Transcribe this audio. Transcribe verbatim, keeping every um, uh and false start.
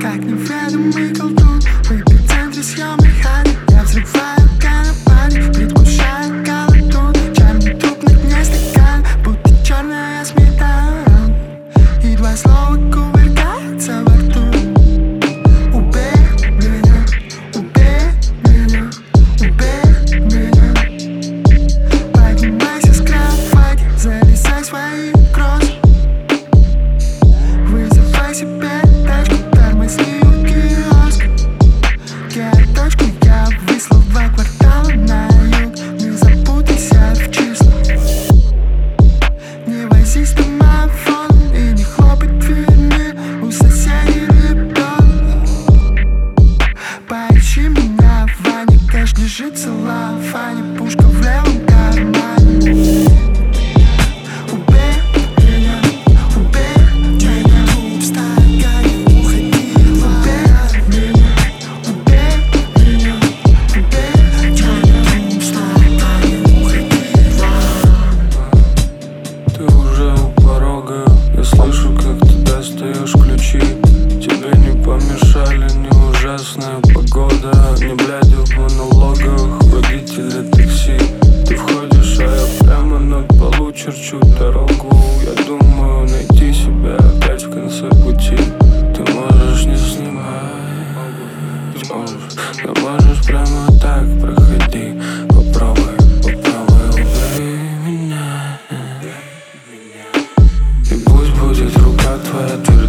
как неведомый колдун. В эпицентре съемной хаты я взрываю канапаны, предвкушаю колотун. Чайный труп на дне стакан, будто черная сметана, и два слова кувыркаются во рту. Убей меня, убей меня, убей меня. Поднимайся с кровати, залезай в свои кроссы, вызывай себе тачку, тормозни у киоска. Get точку, я выслал два квартала на юг. Не запутайся в числах, не возись домофон и не хлопай дверьми у соседей ребенок. Поищи меня в ванне, кэш лежит целлофане, пушка в левом кармане. Убей меня, убей меня, в стакане уходи. Убей меня, убей меня, убей меня, в стакане уходи. Ты уже у порога, я слышу, как ты достаешь ключи. Тебе не помешали ни ужасная погода, ни бляди в монологах водителя такси. Ты входишь, а я прямо на полу черчу дорогу. Я думаю найти себя опять в конце пути. Ты можешь не снимать, ты можешь прямо так проходи. Попробуй, попробуй, убей меня. И пусть будет рука твоя.